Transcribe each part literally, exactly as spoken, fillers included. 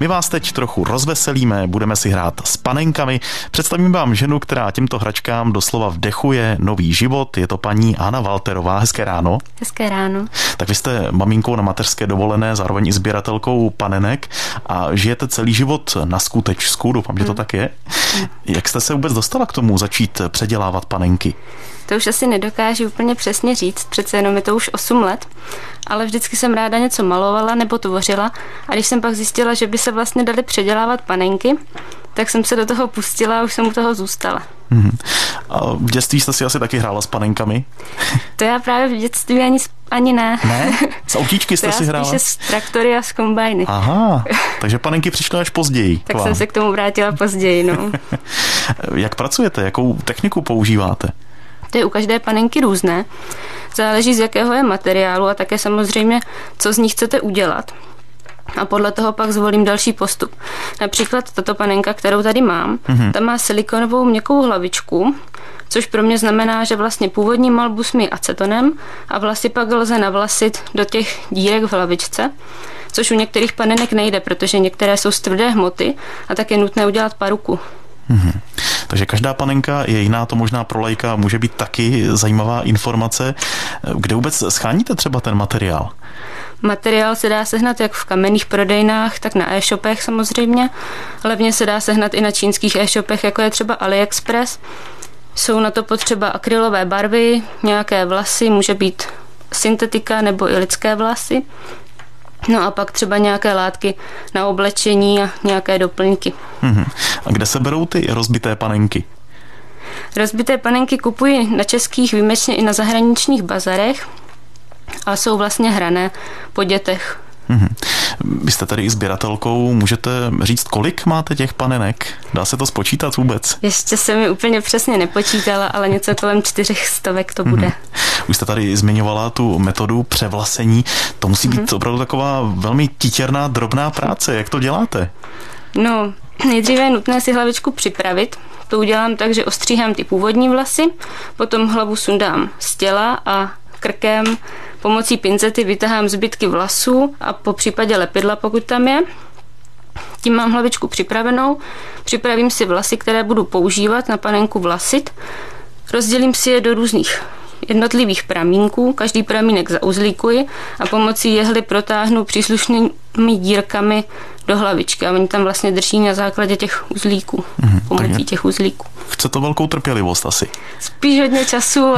My vás teď trochu rozveselíme, budeme si hrát s panenkami. Představím vám ženu, která těmto hračkám doslova vdechuje nový život. Je to paní Hana Walterová. Hezké ráno. Hezké ráno. Tak vy jste maminkou na mateřské dovolené, zároveň i sběratelkou panenek a žijete celý život na skutečsku, doufám, že to mm. tak je. Mm. Jak jste se vůbec dostala k tomu začít předělávat panenky? To už asi nedokážu úplně přesně říct, přece jenom je to už osm let, ale vždycky jsem ráda něco malovala nebo tvořila a když jsem pak zjistila, že by se vlastně daly předělávat panenky, tak jsem se do toho pustila a už jsem u toho zůstala. Mm-hmm. A v dětství jste si asi taky hrála s panenkami? To já právě v dětství ani, ani ne. Ne? Z autíčky jste to si hrála? To já spíše z traktory a z kombajny. Aha, takže panenky přišly až později. Tak jsem se k tomu vrátila později, no. Jak pracujete? Jakou techniku používáte? To je u každé panenky různé. Záleží, z jakého je materiálu a také samozřejmě, co z ní chcete udělat. A podle toho pak zvolím další postup. Například tato panenka, kterou tady mám, mm-hmm. ta má silikonovou měkkou hlavičku, což pro mě znamená, že vlastně původní malbu smí acetonem a vlasy pak lze navlasit do těch dírek v hlavičce, což u některých panenek nejde, protože některé jsou z tvrdé hmoty a tak je nutné udělat paruku. Mm-hmm. Takže každá panenka je jiná, to možná pro laika může být taky zajímavá informace. Kde vůbec scháníte třeba ten materiál? Materiál se dá sehnat jak v kamenných prodejnách, tak na e-shopech samozřejmě. Levně se dá sehnat i na čínských e-shopech, jako je třeba AliExpress. Jsou na to potřeba akrylové barvy, nějaké vlasy, může být syntetika nebo i lidské vlasy. No a pak třeba nějaké látky na oblečení a nějaké doplňky. Hmm. A kde se berou ty rozbité panenky? Rozbité panenky kupuji na českých, výjimečně i na zahraničních bazarech a jsou vlastně hrané po dětech. Hmm. Vy jste tady i sběratelkou, můžete říct, kolik máte těch panenek? Dá se to spočítat vůbec? Ještě se mi úplně přesně nepočítala, ale něco kolem čtyřech stovek to bude. Hmm. Už jste tady zmiňovala tu metodu převlasení. To musí být mm-hmm. opravdu taková velmi titěrná, drobná práce. Jak to děláte? No, nejdříve je nutné si hlavičku připravit. To udělám tak, že ostříhám ty původní vlasy, potom hlavu sundám z těla a krkem pomocí pincety vytahám zbytky vlasů a po případě lepidla, pokud tam je. Tím mám hlavičku připravenou, připravím si vlasy, které budu používat na panenku vlasit, rozdělím si je do různých jednotlivých pramínků, každý pramínek zauzlíkuji a pomocí jehly protáhnu příslušnými dírkami do hlavičky a oni tam vlastně drží na základě těch uzlíků, mm, pomocí těch uzlíků. Chce to velkou trpělivost asi. Spíš hodně času.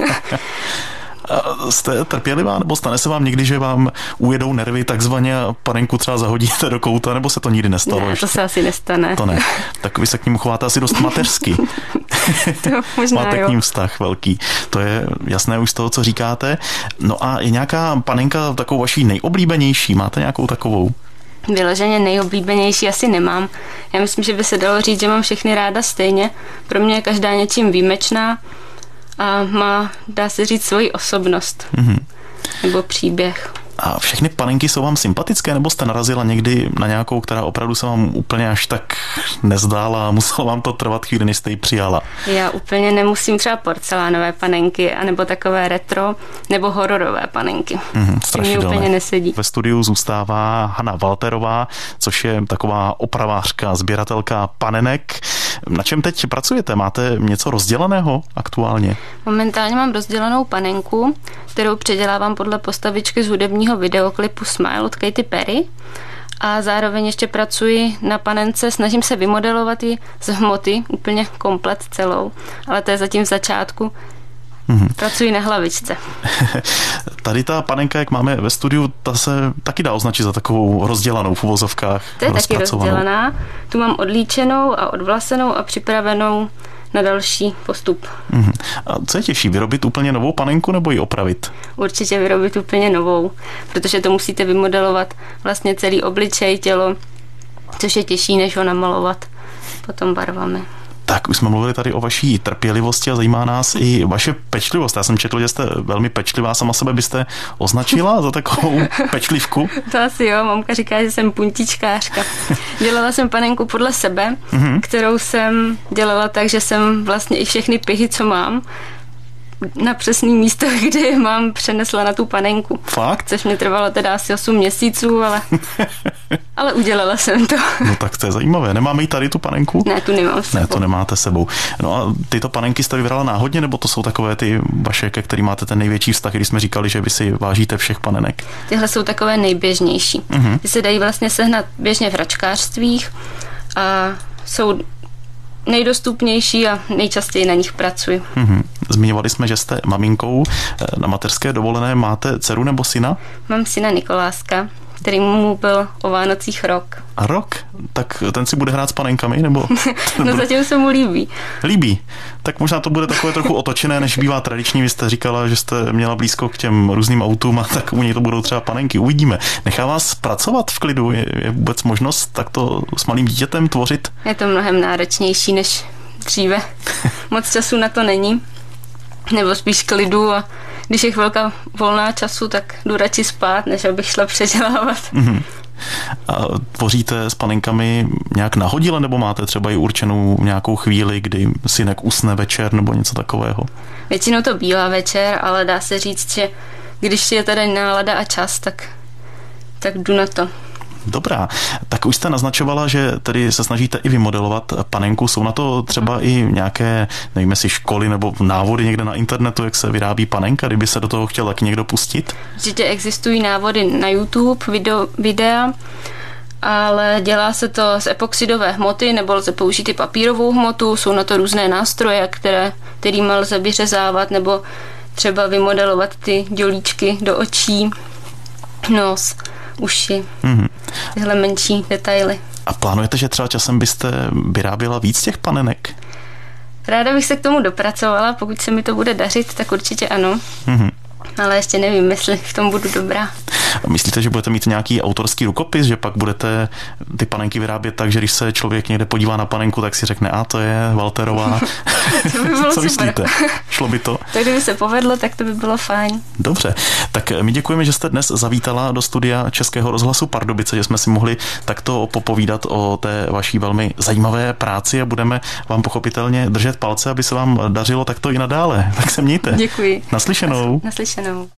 A jste trpělivá, nebo stane se vám někdy, že vám ujedou nervy takzvaně a panenku třeba zahodíte do kouta, nebo se to nikdy nestalo? Ne, ještě? To se asi nestane. To ne. Tak vy se k ním chováte asi dost mateřsky. To možná, máte jo. k ním vztah velký. To je jasné už z toho, co říkáte. No a je nějaká panenka takovou vaší nejoblíbenější? Máte nějakou takovou? Vyloženě nejoblíbenější asi nemám. Já myslím, že by se dalo říct, že mám všechny ráda stejně. Pro mě je každá něčím výjimečná a má, dá se říct, svoji osobnost. Mm-hmm. Nebo příběh. A všechny panenky jsou vám sympatické, nebo jste narazila někdy na nějakou, která opravdu se vám úplně až tak nezdála a muselo vám to trvat chvíli, než jste ji přijala? Já úplně nemusím třeba porcelánové panenky, anebo takové retro, nebo hororové panenky. Mm, strašidelné. Mě úplně nesedí. Ve studiu zůstává Hana Walterová, což je taková opravářka, sběratelka panenek. Na čem teď pracujete? Máte něco rozdělaného aktuálně? Momentálně mám rozdělanou panenku, kterou předělávám podle postavičky z hudebního videoklipu Smile od Katy Perry. A zároveň ještě pracuji na panence, snažím se vymodelovat ji z hmoty, úplně komplet celou, ale to je zatím v začátku. Mm-hmm. Pracuji na hlavičce. Tady ta panenka, jak máme ve studiu, ta se taky dá označit za takovou rozdělanou v uvozovkách. To je taky rozdělaná. Tu mám odlíčenou a odvlasenou a připravenou na další postup. Mm-hmm. A co je těžší, vyrobit úplně novou panenku nebo ji opravit? Určitě vyrobit úplně novou, protože to musíte vymodelovat vlastně celý obličej, tělo, což je těžší, než ho namalovat potom barvami. Tak, už jsme mluvili tady o vaší trpělivosti a zajímá nás i vaše pečlivost. Já jsem četl, že jste velmi pečlivá, sama sebe byste označila za takovou pečlivku? To asi jo, mamka říká, že jsem puntičkářka. Dělala jsem panenku podle sebe, mm-hmm. kterou jsem dělala tak, že jsem vlastně i všechny pihy, co mám, na přesný místo, kde je mám, přenesla na tu panenku. Fakt? Což mi trvalo teda asi osm měsíců, ale, ale udělala jsem to. No tak to je zajímavé. Nemáme i tady tu panenku? Ne, tu nemám s sebou. Ne, to nemáte sebou. No a tyto panenky jste vybrala náhodně, nebo to jsou takové ty vaše, ke kterým máte ten největší vztah, když jsme říkali, že vy si vážíte všech panenek? Tyhle jsou takové nejběžnější. Uh-huh. Ty se dají vlastně sehnat běžně v hračkářstvích a jsou nejdostupnější a nejčastěji na nich pracuji. Mm-hmm. Zmiňovali jsme, že jste maminkou. Na mateřské dovolené máte dceru nebo syna? Mám syna Nikoláska, který mu byl o Vánocích rok. A rok? Tak ten si bude hrát s panenkami, nebo? No zatím se mu líbí. Líbí. Tak možná to bude takové trochu otočené, než bývá tradiční. Vy jste říkala, že jste měla blízko k těm různým autům a tak u něj to budou třeba panenky. Uvidíme. Nechá vás pracovat v klidu? Je, je vůbec možnost takto s malým dítětem tvořit? Je to mnohem náročnější než dříve. Moc času na to není. Nebo spíš klidu a když je chvilka volná času, tak jdu radši spát, než abych šla předělávat. Mm-hmm. A tvoříte s panenkami nějak nahodile, nebo máte třeba i určenou nějakou chvíli, kdy synek usne večer nebo něco takového? Většinou to bývá večer, ale dá se říct, že když je tady nálada a čas, tak, tak jdu na to. Dobrá, tak už jste naznačovala, že tedy se snažíte i vymodelovat panenku. Jsou na to třeba i nějaké, nevím jestli školy nebo návody někde na internetu, jak se vyrábí panenka, kdyby se do toho chtěl taky někdo pustit? Určitě existují návody na YouTube, video, videa, ale dělá se to z epoxidové hmoty, nebo lze použít i papírovou hmotu, jsou na to různé nástroje, které, kterými lze vyřezávat, nebo třeba vymodelovat ty dělíčky do očí, nos, uši, mm-hmm. tyhle menší detaily. A plánujete, že třeba časem byste vyráběla víc těch panenek? Ráda bych se k tomu dopracovala, pokud se mi to bude dařit, tak určitě ano. Mm-hmm. Ale ještě nevím, jestli v tom budu dobrá. A myslíte, že budete mít nějaký autorský rukopis, že pak budete ty panenky vyrábět tak, že když se člověk někde podívá na panenku, tak si řekne, a to je Walterová. To by bylo Co super. myslíte? Šlo by to? Tak kdyby se povedlo, tak to by bylo fajn. Dobře, tak my děkujeme, že jste dnes zavítala do studia Českého rozhlasu Pardubice, že jsme si mohli takto popovídat o té vaší velmi zajímavé práci a budeme vám pochopitelně držet palce, aby se vám dařilo takto i nadále. Tak se mějte. Děkuji. Naslyšenou. Naslyšenou.